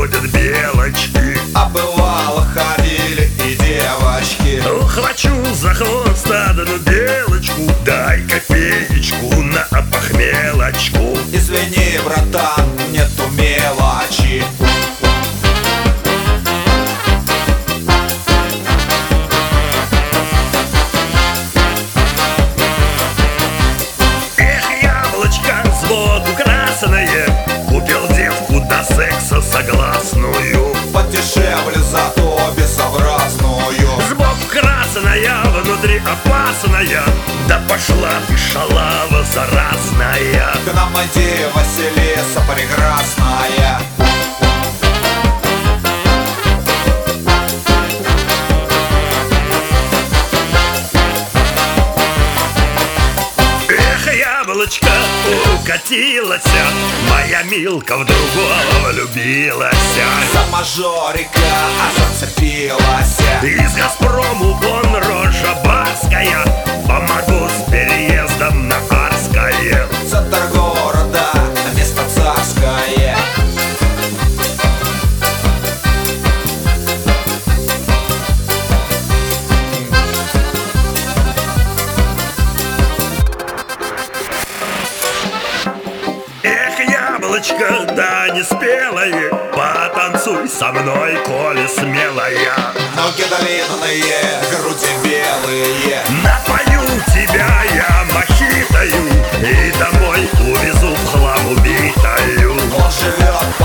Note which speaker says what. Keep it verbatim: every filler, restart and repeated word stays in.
Speaker 1: ходят белочки,
Speaker 2: а бывало ходили и девочки.
Speaker 1: Ухвачу за хвост одну белочку, дай копеечку на похмелочку.
Speaker 2: Извини, братан, нету мелочи.
Speaker 1: Эх, яблочко, сбоку красное, купил девку до секса согласную.
Speaker 2: Подешевле, зато безобразную.
Speaker 1: Сбоку красная, внутри опасная, да пошла ты, шалава заразная.
Speaker 2: К нам иди, Василиса прекрасная.
Speaker 1: Эх, яблочко, укатилась, моя Милка в другого влюбилась.
Speaker 2: За мажорика аж зацепилась.
Speaker 1: Из Газпрому вон рожа барская, помогу с переездом на Арское.
Speaker 2: Центр города, место царское.
Speaker 1: Эх, яблочко, да не спелое, потанцуй со мной, коли смелая.
Speaker 2: Ноги длинные, груди белые.
Speaker 1: Напою тебя я мохитою и домой увезу в хлам убитою.
Speaker 2: Он живет